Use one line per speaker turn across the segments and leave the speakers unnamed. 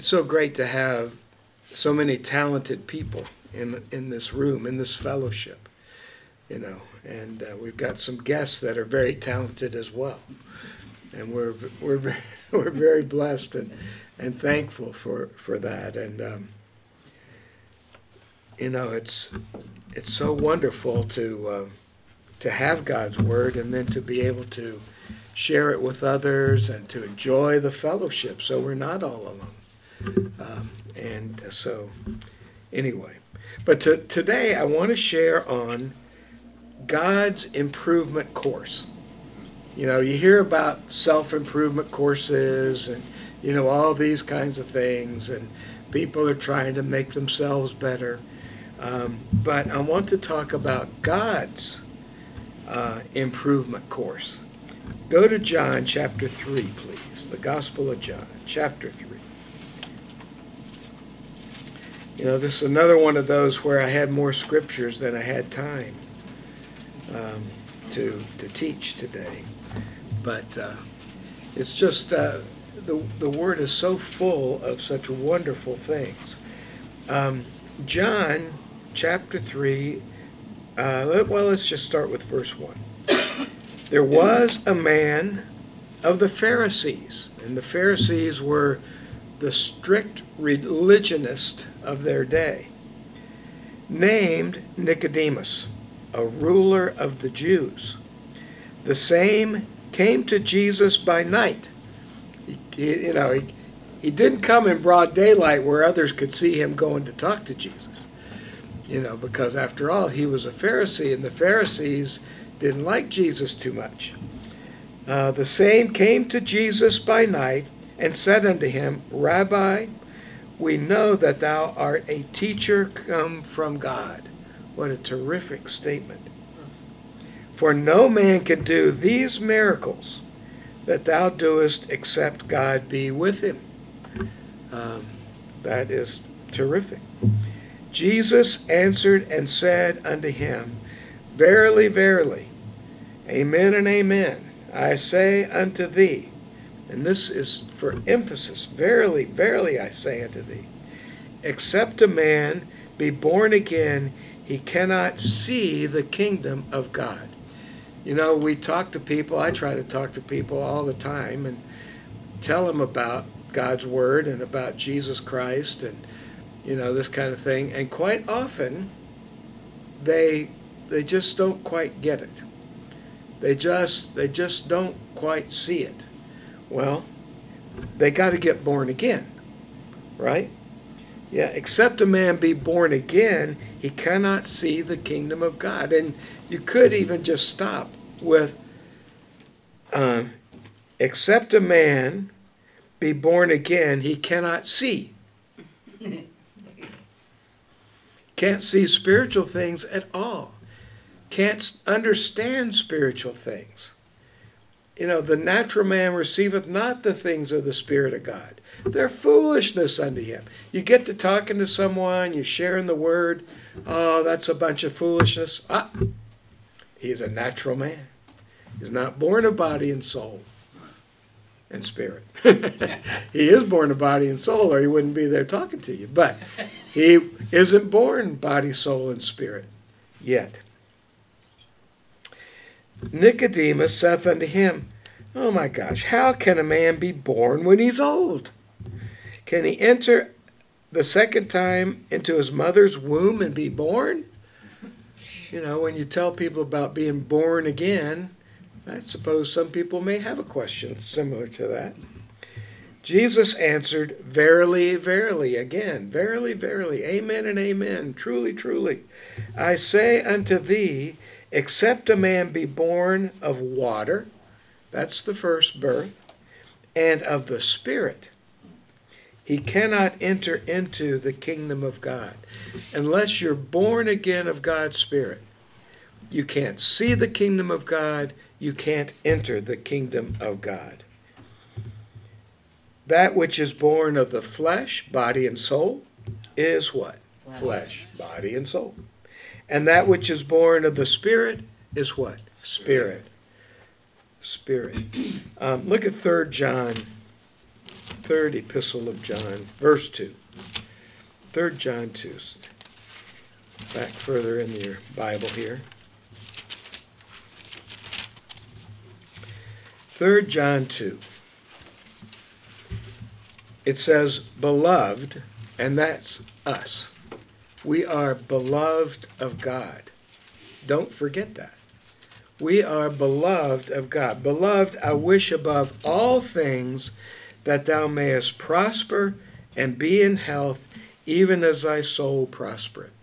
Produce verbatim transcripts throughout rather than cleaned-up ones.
so great to have so many talented people in in this room, in this fellowship, you know, and uh, we've got some guests that are very talented as well, and we're we're we're very blessed and and thankful for for that, and um, you know, it's it's so wonderful to uh, to have God's word and then to be able to share it with others and to enjoy the fellowship, so we're not all alone. Um, and so, anyway, but to, today I want to share on God's improvement course. You know, you hear about self-improvement courses and, you know, all these kinds of things, and people are trying to make themselves better. Um, but I want to talk about God's uh, improvement course. Go to John chapter three, please. The Gospel of John, chapter three. You know, this is another one of those where I had more scriptures than I had time um, to to teach today. But uh, it's just, uh, the, the Word is so full of such wonderful things. Um, John chapter three, uh, let, well, let's just start with verse one. There was a man of the Pharisees, and the Pharisees were the strict religionists of their day, named Nicodemus, a ruler of the Jews. The same came to Jesus by night. He, he, you know, he, he didn't come in broad daylight where others could see him going to talk to Jesus. You know, because after all, he was a Pharisee, and the Pharisees didn't like Jesus too much. Uh, the same came to Jesus by night and said unto him, Rabbi, we know that thou art a teacher come from God. What a terrific statement. For no man can do these miracles that thou doest except God be with him. Um, that is terrific. Jesus answered and said unto him, Verily, verily, amen and amen, I say unto thee, and this is for emphasis, verily, verily, I say unto thee, except a man be born again, he cannot see the kingdom of God. You know, we talk to people, I try to talk to people all the time and tell them about God's word and about Jesus Christ and, you know, this kind of thing. And quite often, they they just don't quite get it. They just they just don't quite see it. Well, they got to get born again, right? Yeah, except a man be born again, he cannot see the kingdom of God. And you could even just stop with, um, except a man be born again, he cannot see. Can't see spiritual things at all. Can't understand spiritual things. You know, the natural man receiveth not the things of the Spirit of God. They're foolishness unto him. You get to talking to someone, you're sharing the word. Oh, that's a bunch of foolishness. Ah, he's a natural man. He's not born of body and soul and spirit. He is born of body and soul, or he wouldn't be there talking to you. But he isn't born body, soul, and spirit yet. Nicodemus saith unto him, Oh my gosh, how can a man be born when he's old? Can he enter the second time into his mother's womb and be born? You know, when you tell people about being born again, I suppose some people may have a question similar to that. Jesus answered, Verily, verily, again, verily, verily, amen and amen, truly, truly, I say unto thee, except a man be born of water, that's the first birth, and of the Spirit, he cannot enter into the kingdom of God. Unless you're born again of God's Spirit, you can't see the kingdom of God, you can't enter the kingdom of God. That which is born of the flesh, body and soul, is what? Flesh, flesh body and soul. And that which is born of the Spirit is what? Spirit. Spirit. Um, look at Third John third epistle of John, verse two. Third John two. Back further in your Bible here. Third John two. It says, beloved, and that's us. We are beloved of God. Don't forget that. We are beloved of God. Beloved, I wish above all things that thou mayest prosper and be in health, even as thy soul prospereth.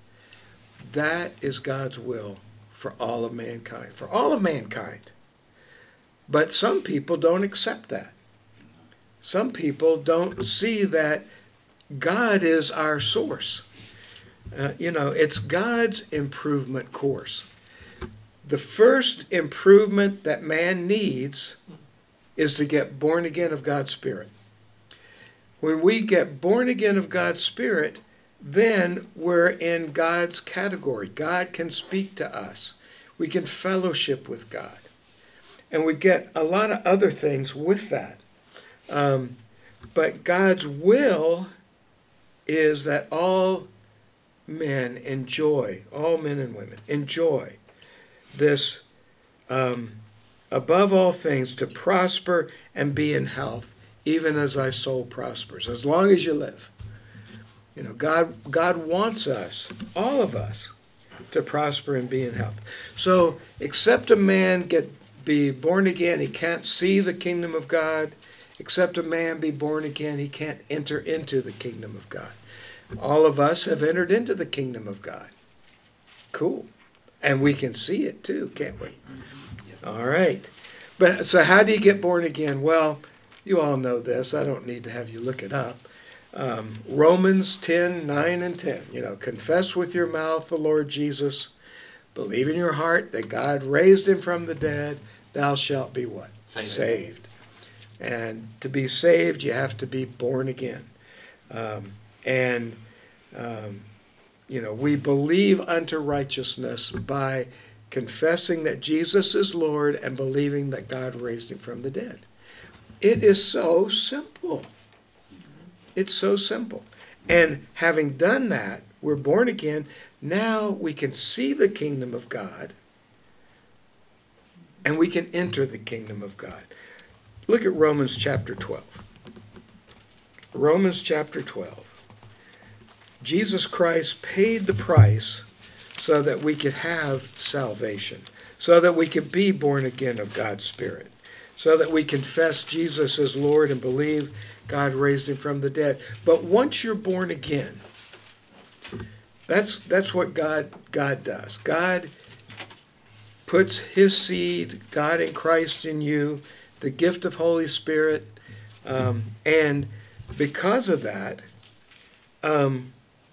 That is God's will for all of mankind, for all of mankind. But some people don't accept that. Some people don't see that God is our source. Uh, you know, it's God's improvement course. The first improvement that man needs is to get born again of God's Spirit. When we get born again of God's Spirit, then we're in God's category. God can speak to us. We can fellowship with God. And we get a lot of other things with that. Um, but God's will is that all men enjoy, all men and women enjoy this, um, above all things, to prosper and be in health, even as thy soul prospers, as long as you live. You know, God, God wants us, all of us, to prosper and be in health. So, except a man get be born again, he can't see the kingdom of God. Except a man be born again, he can't enter into the kingdom of God. All of us have entered into the kingdom of God. Cool. And we can see it too, can't we? All right. But so how do you get born again? Well, you all know this. I don't need to have you look it up. Um, Romans ten, nine and ten. You know, confess with your mouth the Lord Jesus. Believe in your heart that God raised him from the dead. Thou shalt be what? Saved. Saved. And to be saved, you have to be born again. Um, and, um, you know, we believe unto righteousness by confessing that Jesus is Lord and believing that God raised him from the dead. It is so simple. It's so simple. And having done that, we're born again. Now we can see the kingdom of God and we can enter the kingdom of God. Look at Romans chapter twelve. Romans chapter twelve. Jesus Christ paid the price so that we could have salvation, so that we could be born again of God's Spirit, so that we confess Jesus as Lord and believe God raised him from the dead. But once you're born again, that's that's what God God does. God puts his seed, God in Christ in you, the gift of Holy Spirit, um, and because of that, um,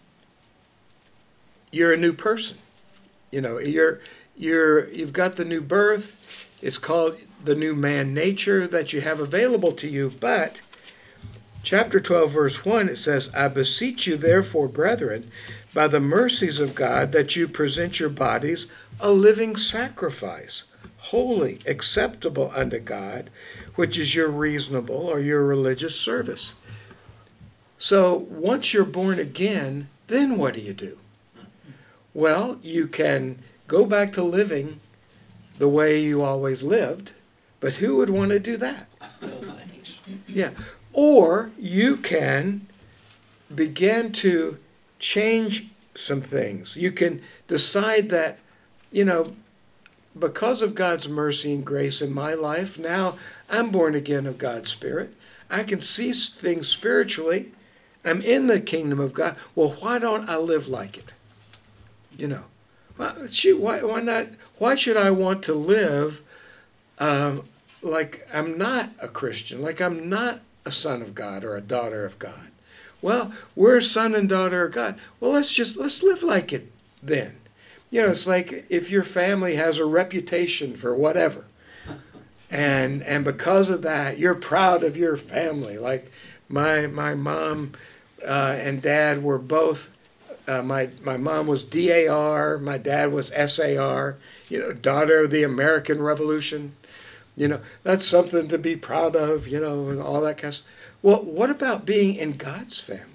you're a new person. You know, you're you're you've got the new birth. It's called the new man nature that you have available to you. But chapter twelve, verse one, it says, I beseech you, therefore, brethren, by the mercies of God, that you present your bodies a living sacrifice, holy, acceptable unto God, which is your reasonable or your religious service. So once you're born again, then what do you do? Well, you can go back to living the way you always lived, but who would want to do that? Yeah. Or you can begin to change some things. You can decide that, you know, because of God's mercy and grace in my life, now I'm born again of God's Spirit. I can see things spiritually. I'm in the kingdom of God. Well, why don't I live like it? You know, well, shoot, why, why not? Why should I want to live um, like I'm not a Christian, like I'm not a son of God or a daughter of God? Well, we're a son and daughter of God. Well, let's just, let's live like it then. You know, it's like if your family has a reputation for whatever, and and because of that, you're proud of your family. Like my my mom uh, and dad were both, uh, my, my mom was D A R, my dad was S A R, you know, daughter of the American Revolution. You know, that's something to be proud of, you know, and all that kind of stuff. Well, what about being in God's family?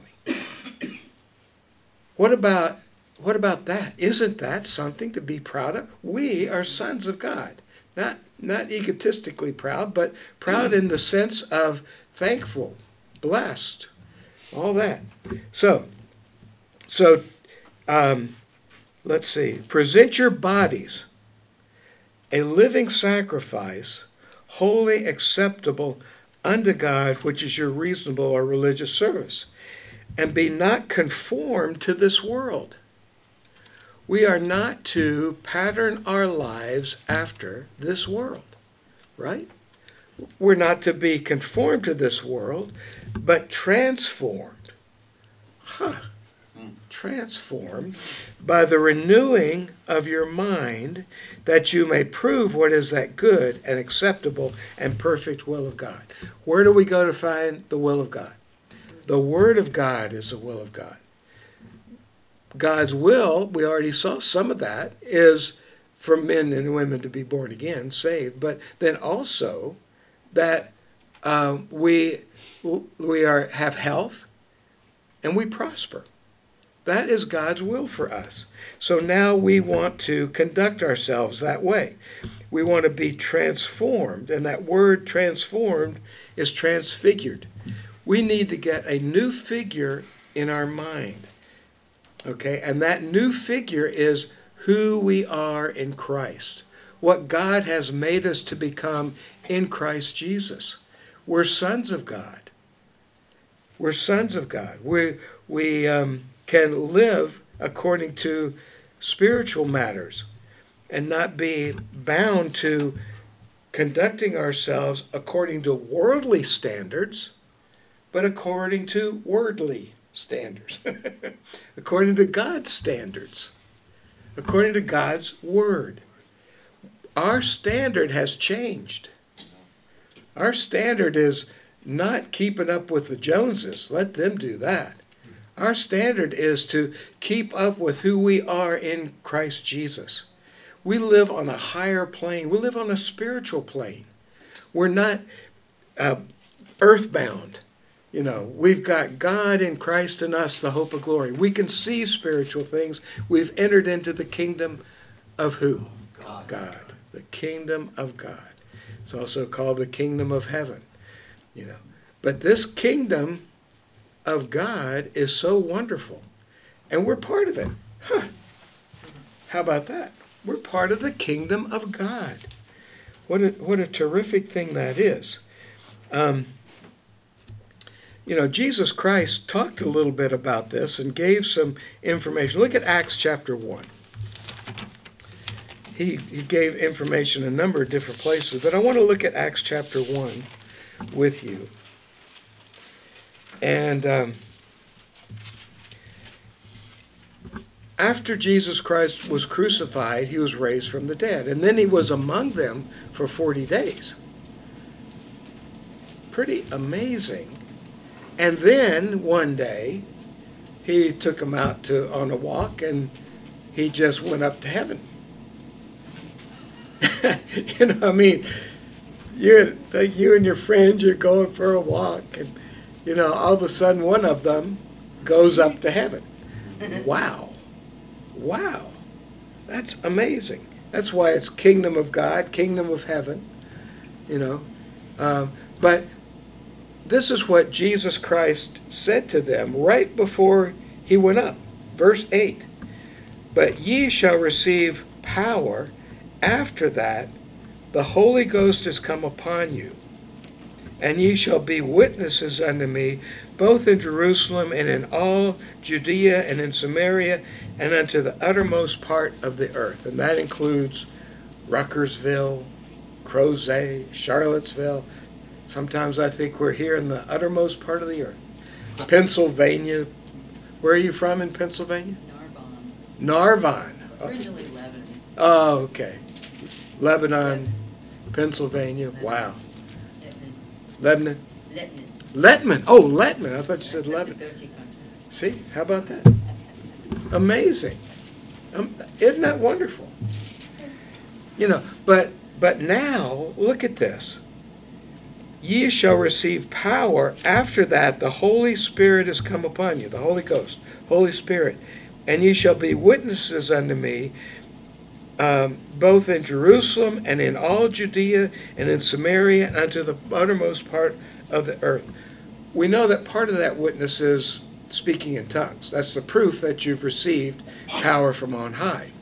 What about what about that? Isn't that something to be proud of? We are sons of God. Not not egotistically proud, but proud in the sense of thankful, blessed, all that. So, so um, let's see. Present your bodies a living sacrifice, wholly acceptable unto God, which is your reasonable or religious service. And be not conformed to this world. We are not to pattern our lives after this world, right? We're not to be conformed to this world, but transformed. Huh. Transformed by the renewing of your mind, that you may prove what is that good and acceptable and perfect will of God. Where do we go to find the will of God? The Word of God is the will of God. God's will, we already saw some of that, is for men and women to be born again, saved, but then also that uh, we we are have health and we prosper. That is God's will for us. So now we want to conduct ourselves that way. We want to be transformed, and that word transformed is transfigured. We need to get a new figure in our mind, okay? And that new figure is who we are in Christ, what God has made us to become in Christ Jesus. We're sons of God. We're sons of God. We, we um, can live according to spiritual matters and not be bound to conducting ourselves according to worldly standards, but according to wordly standards, according to God's standards, according to God's word. Our standard has changed. Our standard is not keeping up with the Joneses. Let them do that. Our standard is to keep up with who we are in Christ Jesus. We live on a higher plane. We live on a spiritual plane. We're not uh, earthbound. You know, we've got God in Christ in us, the hope of glory. We can see spiritual things. We've entered into the kingdom of who? God. God. The kingdom of God. It's also called the kingdom of heaven. You know, but this kingdom of God is so wonderful, and we're part of it. Huh. How about that? We're part of the kingdom of God. What a, what a terrific thing that is. Um, You know, Jesus Christ talked a little bit about this and gave some information. Look at Acts chapter one. He, he gave information in a number of different places, but I want to look at Acts chapter one with you. And um, after Jesus Christ was crucified, he was raised from the dead. And then he was among them for forty days. Pretty amazing. And then one day, he took him out to on a walk, and he just went up to heaven. You know, I mean, you like you and your friends, you're going for a walk, and you know, all of a sudden, one of them goes up to heaven. Wow, wow, that's amazing. That's why it's kingdom of God, kingdom of heaven. You know, um, but. This is what Jesus Christ said to them right before he went up. Verse eight. But ye shall receive power after that the Holy Ghost is come upon you, and ye shall be witnesses unto me both in Jerusalem and in all Judea and in Samaria and unto the uttermost part of the earth. And that includes Ruckersville, Crozet, Charlottesville. Sometimes I think we're here in the uttermost part of the earth. Pennsylvania. Where are you from in Pennsylvania?
Narbonne.
Narbonne.
Originally Lebanon.
Oh, okay. Lebanon, Pennsylvania. Wow.
Lebanon.
Lebanon?
Lebanon.
Letman. Oh, Letman. I thought you said Lebanon.
thirty countries.
See? How about that? Amazing. Um, isn't that wonderful? You know, but but now, look at this. Ye shall receive power. After that, the Holy Spirit is come upon you, the Holy Ghost, Holy Spirit. And ye shall be witnesses unto me, um, both in Jerusalem and in all Judea and in Samaria and unto the uttermost part of the earth. We know that part of that witness is speaking in tongues. That's the proof that you've received power from on high.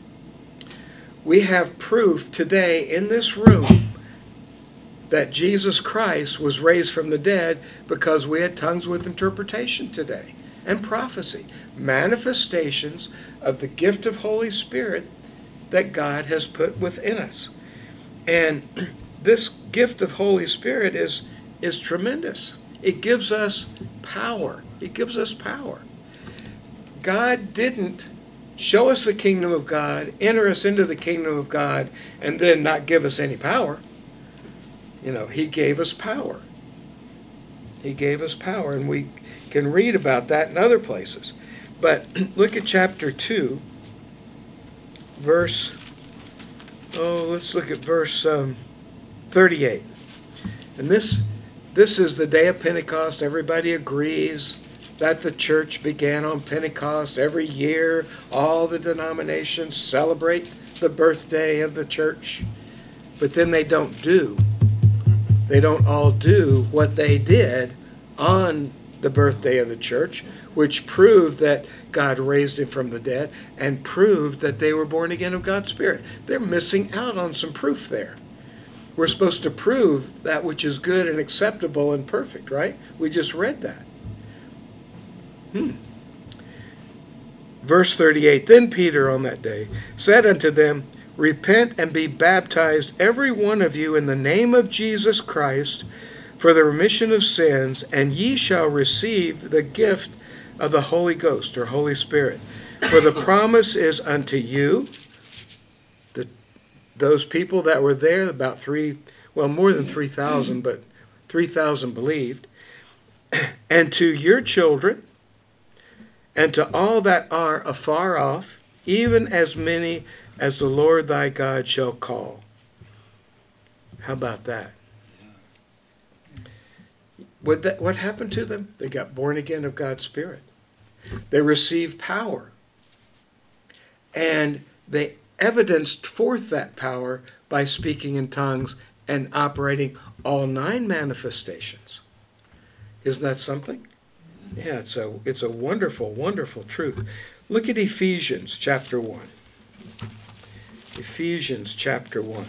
We have proof today in this room that Jesus Christ was raised from the dead because we had tongues with interpretation today and prophecy, manifestations of the gift of Holy Spirit that God has put within us. And this gift of Holy Spirit is, is tremendous. It gives us power. It gives us power. God didn't show us the kingdom of God, enter us into the kingdom of God, and then not give us any power. You know, he gave us power. He gave us power, and we can read about that in other places. But look at chapter two, verse, oh, let's look at verse um, thirty-eight. And this, this is the day of Pentecost. Everybody agrees that the church began on Pentecost. Every year, all the denominations celebrate the birthday of the church. But then they don't do. They don't all do what they did on the birthday of the church, which proved that God raised him from the dead and proved that they were born again of God's Spirit. They're missing out on some proof there. We're supposed to prove that which is good and acceptable and perfect, right? We just read that. Hmm. Verse thirty-eight, Then Peter on that day said unto them, Repent and be baptized, every one of you, in the name of Jesus Christ, for the remission of sins, and ye shall receive the gift of the Holy Ghost, or Holy Spirit. For the promise is unto you, the, those people that were there, about three, well, more than three thousand, but three thousand believed, and to your children, and to all that are afar off, even as many as the Lord thy God shall call. How about that? What, that? what happened to them? They got born again of God's Spirit. They received power. And they evidenced forth that power by speaking in tongues and operating all nine manifestations. Isn't that something? Yeah, it's a, it's a wonderful, wonderful truth. Look at Ephesians chapter one. Ephesians chapter one.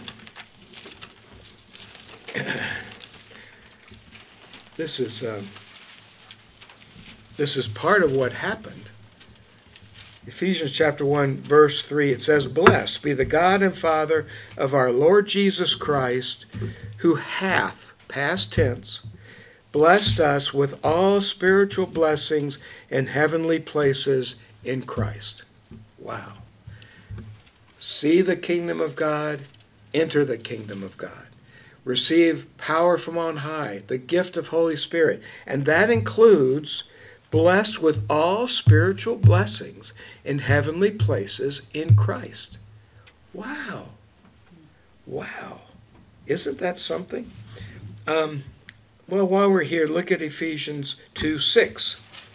This is um, this is part of what happened. Ephesians chapter one, verse three, it says, Blessed be the God and Father of our Lord Jesus Christ, who hath, past tense, blessed us with all spiritual blessings in heavenly places in Christ. Wow. See the kingdom of God, enter the kingdom of God. Receive power from on high, the gift of Holy Spirit. And that includes blessed with all spiritual blessings in heavenly places in Christ. Wow. Wow. Isn't that something? Um, well, while we're here, look at Ephesians two six.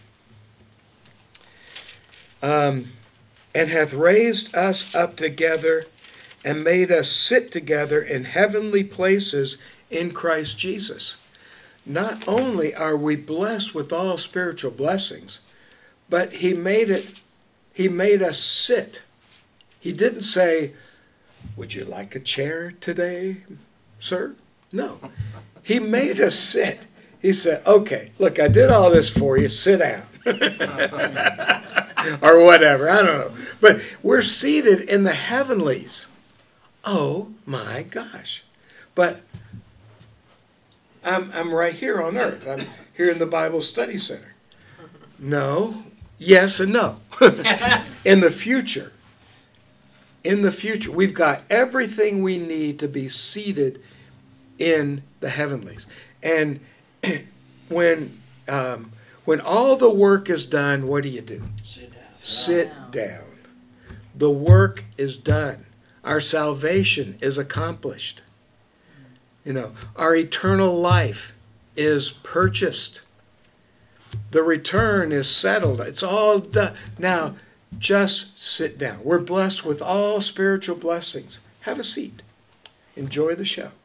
Um, and hath raised us up together and made us sit together in heavenly places in Christ Jesus. Not only are we blessed with all spiritual blessings, but he made it, he made us sit. He didn't say, would you like a chair today, sir? No. He made us sit. He said, okay, look, I did all this for you. Sit down. Or whatever. I don't know. But we're seated in the heavenlies. Oh, my gosh. But I'm, I'm right here on earth. I'm here in the Bible Study Center. No. Yes and no. In the future. In the future. We've got everything we need to be seated in the heavenlies. And when um, when all the work is done, what do you do?
Sit down.
Sit down. The work is done. Our salvation is accomplished. You know, our eternal life is purchased. The return is settled. It's all done. Now, just sit down. We're blessed with all spiritual blessings. Have a seat. Enjoy the show.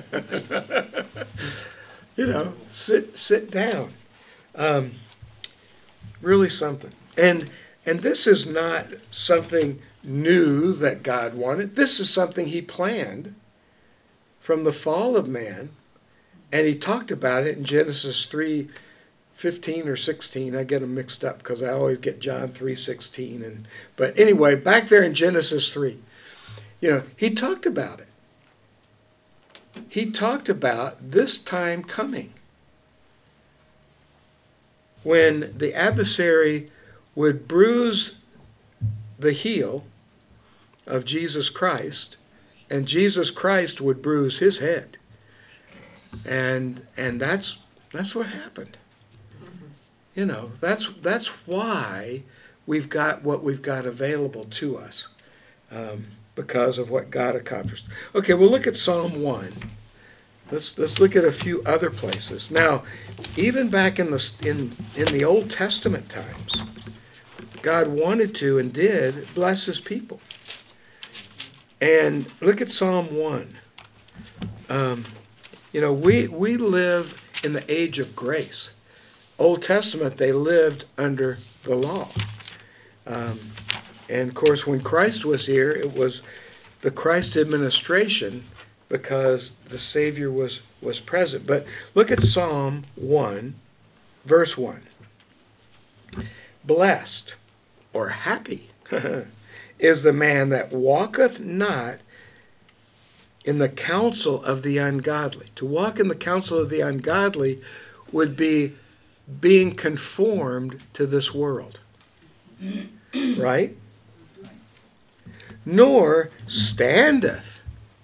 You know, sit sit down. Um, really something. And and this is not something new that God wanted. This is something he planned from the fall of man. And he talked about it in Genesis three fifteen or sixteen. I get them mixed up because I always get John three sixteen. And, but anyway, back there in Genesis three, you know, he talked about it. He talked about this time coming when the adversary would bruise the heel of Jesus Christ, and Jesus Christ would bruise his head. And and that's that's what happened. You know, that's that's why we've got what we've got available to us. Um, because of what God accomplished. Okay, we'll look at Psalm one. Let's let's look at a few other places. Now, even back in the in in the Old Testament times, God wanted to and did bless his people. And look at Psalm one. Um, you know, we we live in the age of grace. Old Testament, they lived under the law. Um, And, of course, when Christ was here, it was the Christ administration because the Savior was, was present. But look at Psalm one, verse one. Blessed, or happy, is the man that walketh not in the counsel of the ungodly. To walk in the counsel of the ungodly would be being conformed to this world. Right? Nor standeth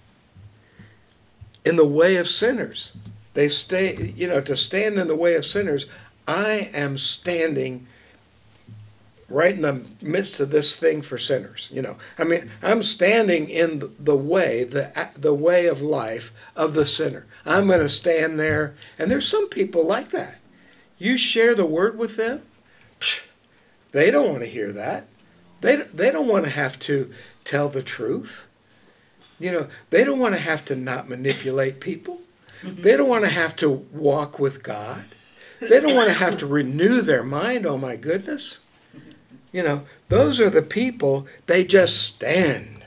in the way of sinners. They stay, you know, to stand in the way of sinners, I am standing right in the midst of this thing for sinners. You know, I mean, I'm standing in the way, the the way of life of the sinner. I'm going to stand there, and there's some people like that. You share the word with them, they don't want to hear that. They they don't want to have to tell the truth. You know, they don't want to have to not manipulate people. They don't want to have to walk with God. They don't want to have to renew their mind. Oh my goodness. You know, those are the people, they just stand.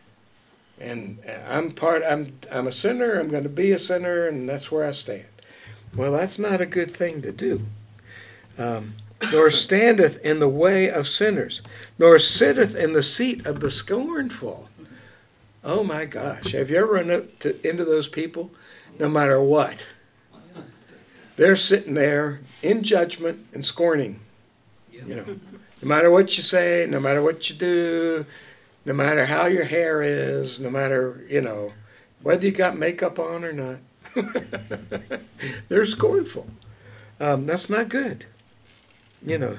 And I'm part I'm I'm a sinner, I'm going to be a sinner, and that's where I stand. Well, that's not a good thing to do. Um Nor standeth in the way of sinners, nor sitteth in the seat of the scornful. Oh my gosh, have you ever run up to, into those people? No matter what, they're sitting there in judgment and scorning. You know, no matter what you say, no matter what you do, no matter how your hair is, no matter, you know, whether you got makeup on or not, they're scornful. Um, that's not good. You know,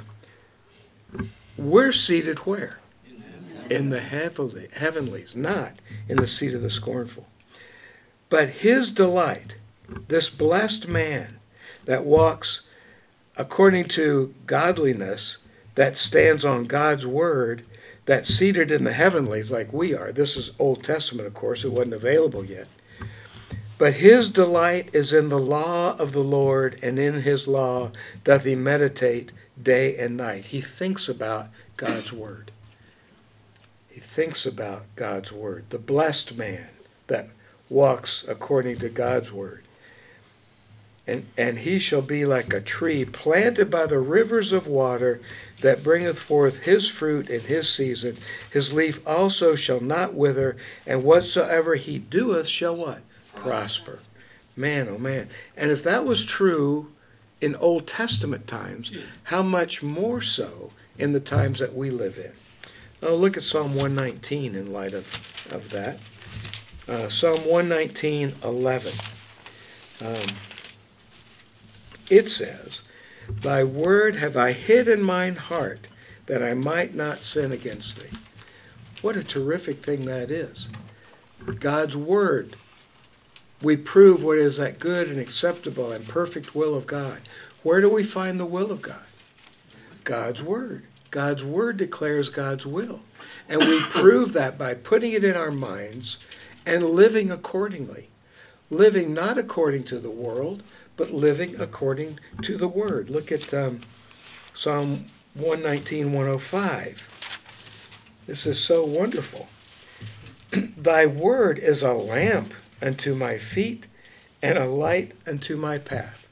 we're seated where? In the heavenly, heavenlies, not in the seat of the scornful. But his delight, this blessed man that walks according to godliness, that stands on God's word, that's seated in the heavenlies like we are. This is Old Testament, of course. It wasn't available yet. But his delight is in the law of the Lord, and in his law doth he meditate day and night. He thinks about God's word. He thinks about God's word. The blessed man that walks according to God's word. And, and he shall be like a tree planted by the rivers of water, that bringeth forth his fruit in his season. His leaf also shall not wither, and whatsoever he doeth shall what? Prosper. Man, oh man. And if that was true in Old Testament times, how much more so in the times that we live in? Now look at Psalm one nineteen in light of, of that. Uh, Psalm one nineteen, eleven. Um, it says, Thy word have I hid in mine heart, that I might not sin against thee. What a terrific thing that is. God's word we prove what is that good and acceptable and perfect will of God. Where do we find the will of God? God's Word. God's Word declares God's will. And we prove that by putting it in our minds and living accordingly. Living not according to the world, but living according to the Word. Look at um, Psalm one nineteen, one oh five. This is so wonderful. Thy word is a lamp unto my feet and a light unto my path.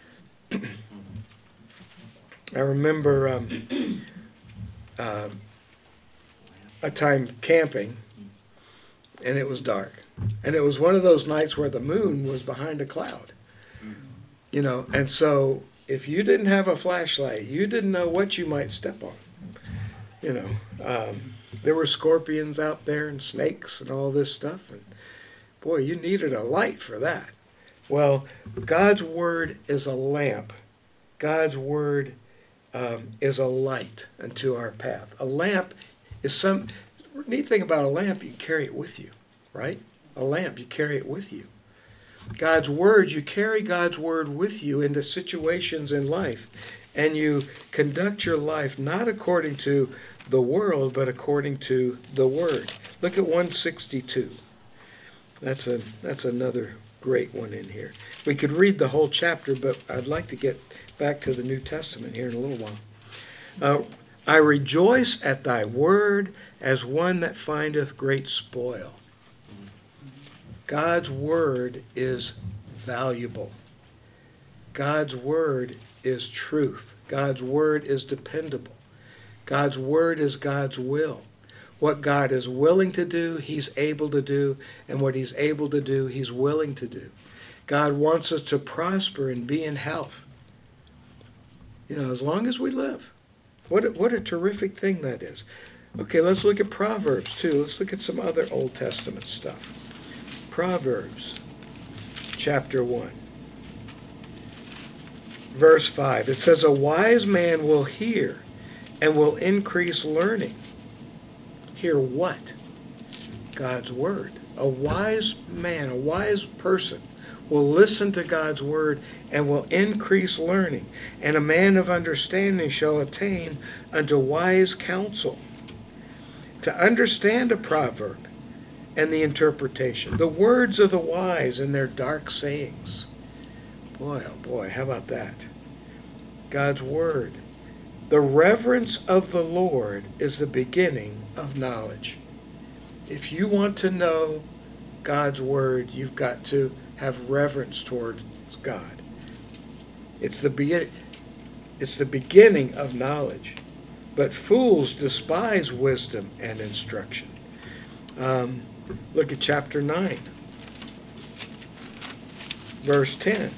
I remember um, uh, a time camping, and it was dark. And it was one of those nights where the moon was behind a cloud. You know, and so if you didn't have a flashlight, you didn't know what you might step on. You know, um, there were scorpions out there and snakes and all this stuff. And boy, you needed a light for that. Well, God's Word is a lamp. God's Word um, is a light unto our path. A lamp is some, neat thing about a lamp, you carry it with you, right? A lamp, you carry it with you. God's Word, you carry God's Word with you into situations in life, and you conduct your life not according to the world, but according to the Word. Look at one sixty-two. That's a that's another great one in here. We could read the whole chapter, but I'd like to get back to the New Testament here in a little while. Uh, I rejoice at thy word as one that findeth great spoil. God's Word is valuable. God's Word is truth. God's Word is dependable. God's Word is God's will. What God is willing to do, He's able to do, and what He's able to do, He's willing to do. God wants us to prosper and be in health. You know, as long as we live. What a, what a terrific thing that is. Okay, let's look at Proverbs too. Let's look at some other Old Testament stuff. Proverbs chapter one, verse five. It says, a wise man will hear and will increase learning. Hear what? God's Word. A wise man, a wise person will listen to God's Word and will increase learning. And a man of understanding shall attain unto wise counsel. To understand a proverb and the interpretation, the words of the wise and their dark sayings. Boy, oh boy, how about that? God's Word. The reverence of the Lord is the beginning of knowledge. If you want to know God's Word, you've got to have reverence towards God. It's the be- it's the beginning of knowledge. But fools despise wisdom and instruction. Um, look at chapter nine, verse ten.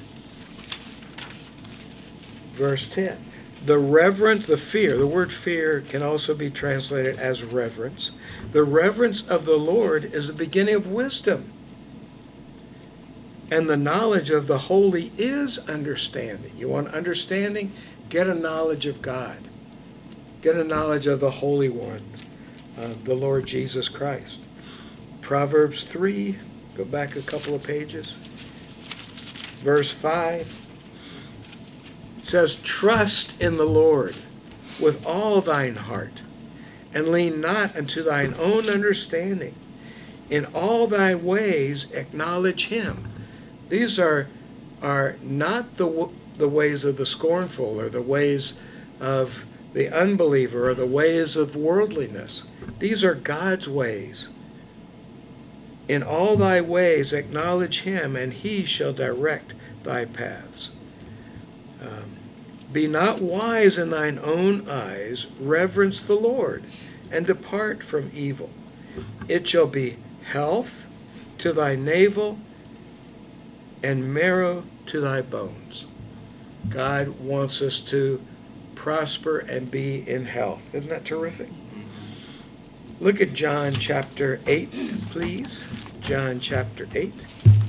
Verse ten. The reverence, the fear, the word fear can also be translated as reverence. The reverence of the Lord is the beginning of wisdom. And the knowledge of the holy is understanding. You want understanding? Get a knowledge of God. Get a knowledge of the Holy One, uh, the Lord Jesus Christ. Proverbs three, go back a couple of pages. Verse five. It says, trust in the Lord with all thine heart, and lean not unto thine own understanding. In all thy ways acknowledge him. These are, are not the, the ways of the scornful or the ways of the unbeliever or the ways of worldliness. These are God's ways. In all thy ways acknowledge him, and he shall direct thy paths. Um, Be not wise in thine own eyes, reverence the Lord, and depart from evil. It shall be health to thy navel, and marrow to thy bones. God wants us to prosper and be in health. Isn't that terrific? Look at John chapter eight, please. John chapter eight.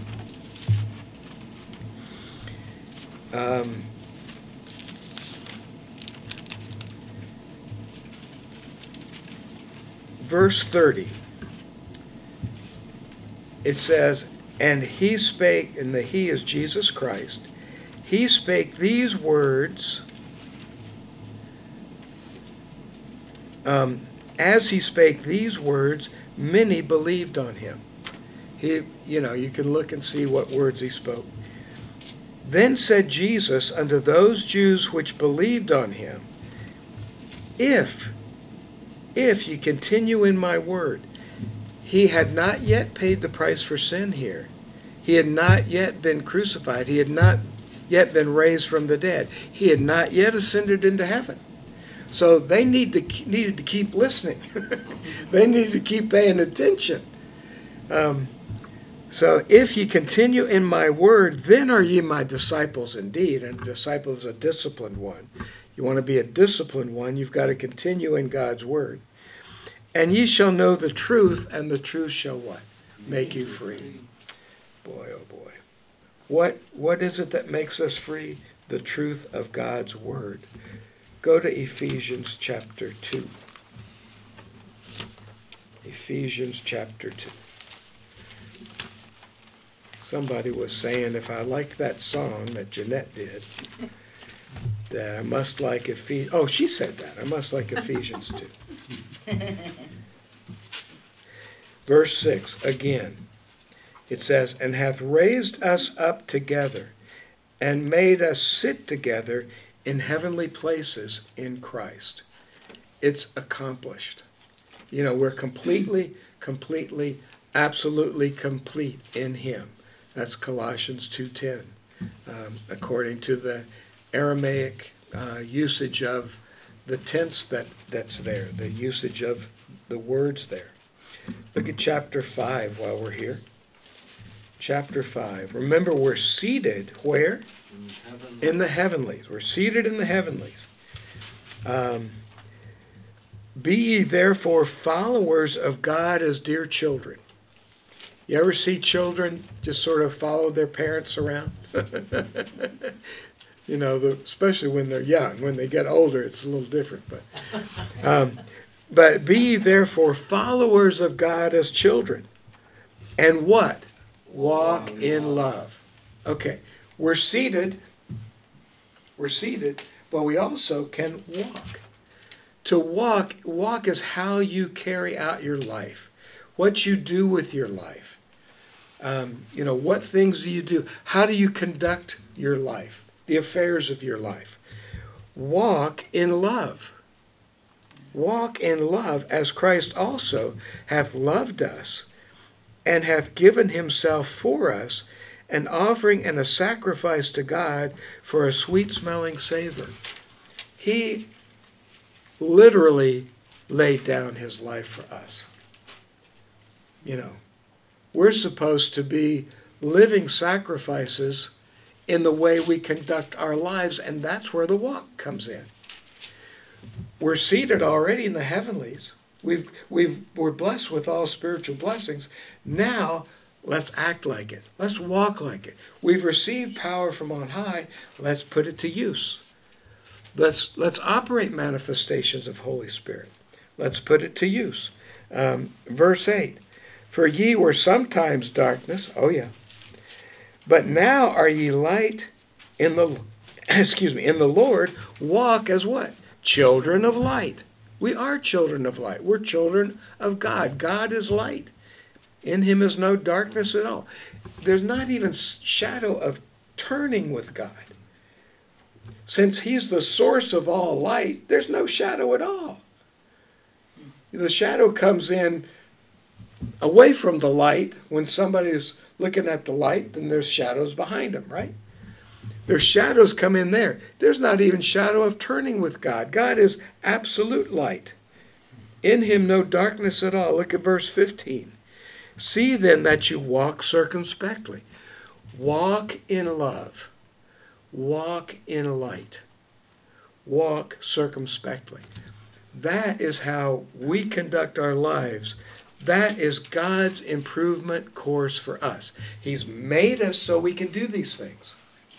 Um, verse thirty. It says, And he spake, and the he is Jesus Christ. He spake these words, um, as he spake these words, many believed on him. He, you know, you can look and see what words he spoke. Then said Jesus unto those Jews which believed on him, If, if ye continue in my word. He had not yet paid the price for sin here. He had not yet been crucified. He had not yet been raised from the dead. He had not yet ascended into heaven. So they need to, needed to keep listening. They needed to keep paying attention. Um, so if ye continue in my word, then are ye my disciples indeed. And a disciple is a disciplined one. You want to be a disciplined one, you've got to continue in God's word. And ye shall know the truth, and the truth shall what? Make you free. Boy, oh boy. What, what is it that makes us free? The truth of God's word. Go to Ephesians chapter two. Ephesians chapter two. Somebody was saying if I liked that song that Jeanette did, that I must like Ephesians. Oh, she said that. I must like Ephesians two. Verse six, again, it says, and hath raised us up together and made us sit together in heavenly places in Christ. It's accomplished. You know, we're completely, completely, absolutely complete in him. That's Colossians two ten, um, according to the Aramaic uh, usage of the tense that, that's there, the usage of the words there. Look at chapter five while we're here. Chapter five. Remember, we're seated where?
In heaven.
In the heavenlies. We're seated in the heavenlies. Um, Be ye therefore followers of God as dear children. You ever see children just sort of follow their parents around? You know, the, especially when they're young. When they get older, it's a little different. But, um, but be ye therefore followers of God as children. And what? Walk in love. Okay, we're seated. We're seated, but we also can walk. To walk, walk is how you carry out your life, what you do with your life. Um, you know, what things do you do? How do you conduct your life, the affairs of your life? Walk in love. Walk in love as Christ also hath loved us and hath given himself for us, an offering and a sacrifice to God for a sweet-smelling savor. He literally laid down his life for us. You know, we're supposed to be living sacrifices in the way we conduct our lives, and that's where the walk comes in. We're seated already in the heavenlies. We've, we've, we're blessed with all spiritual blessings. Now, let's act like it. Let's walk like it. We've received power from on high. Let's put it to use. Let's, let's operate manifestations of Holy Spirit. Let's put it to use. Um, verse eight, for ye were sometimes darkness, oh yeah, but now are ye light in the, excuse me, in the Lord. Walk as what? Children of light. We are children of light. We're children of God. God is light. In him is no darkness at all. There's not even shadow of turning with God. Since he's the source of all light, there's no shadow at all. The shadow comes in away from the light. When somebody's looking at the light, then there's shadows behind them, right? There's shadows come in there. There's not even shadow of turning with God. God is absolute light. In him no darkness at all. Look at verse fifteen. See then that you walk circumspectly. Walk in love. Walk in light. Walk circumspectly. That is how we conduct our lives. That is God's improvement course for us. He's made us so we can do these things.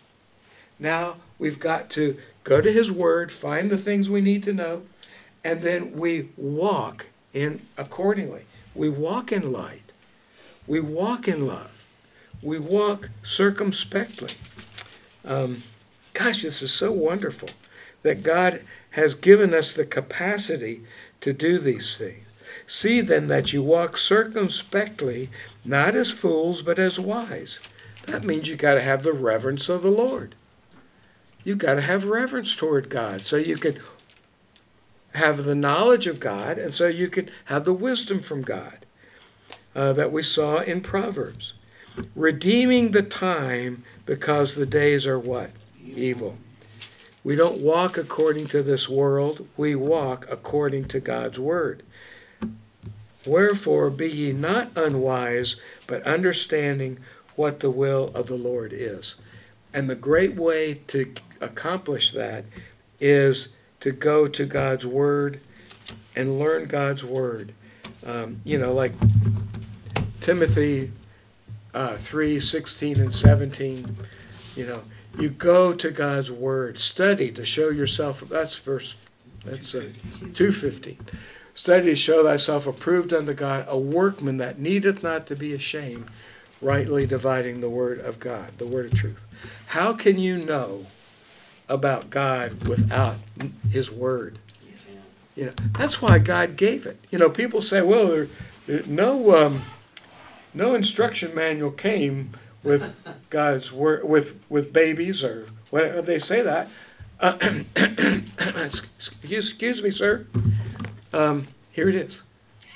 Now we've got to go to his word, find the things we need to know, and then we walk in accordingly. We walk in light. We walk in love. we walk circumspectly. Um, gosh, this is so wonderful that God has given us the capacity to do these things. See then that you walk circumspectly, not as fools, but as wise. That means you got to have the reverence of the Lord. You've got to have reverence toward God so you can have the knowledge of God and so you can have the wisdom from God uh, that we saw in Proverbs. Redeeming the time because the days are what? Evil. We don't walk according to this world. We walk according to God's word. Wherefore be ye not unwise, but understanding what the will of the Lord is. And the great way to accomplish that is to go to God's word and learn God's word. Um, you know, like Timothy uh, three, sixteen and seventeen, you know, you go to God's word, study to show yourself, that's verse, that's uh, two fifteen. Study to show thyself approved unto God, a workman that needeth not to be ashamed, rightly dividing the word of God, the word of truth. How can you know about God without his word? You know, that's why God gave it. You know, people say, well, there, there no um, no instruction manual came with God's word, with with babies or whatever they say that. Uh, excuse, excuse me, sir. Um, here it is.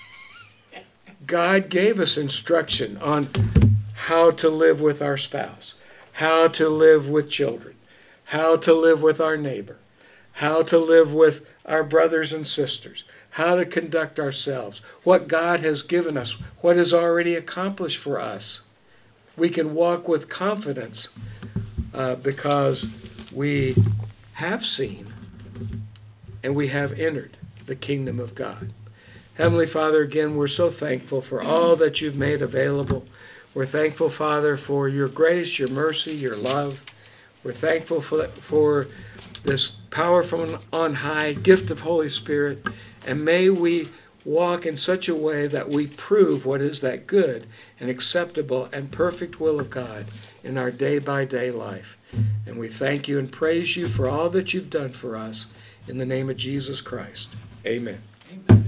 God gave us instruction on how to live with our spouse, how to live with children, how to live with our neighbor, how to live with our brothers and sisters, how to conduct ourselves, what God has given us, what is already accomplished for us. We can walk with confidence uh, because we have seen and we have entered the kingdom of God. Heavenly Father, again, we're so thankful for all that you've made available. We're thankful, Father, for your grace, your mercy, your love. We're thankful for, for this power from on high, gift of Holy Spirit, and may we walk in such a way that we prove what is that good and acceptable and perfect will of God in our day-by-day life. And we thank you and praise you for all that you've done for us in the name of Jesus Christ. Amen.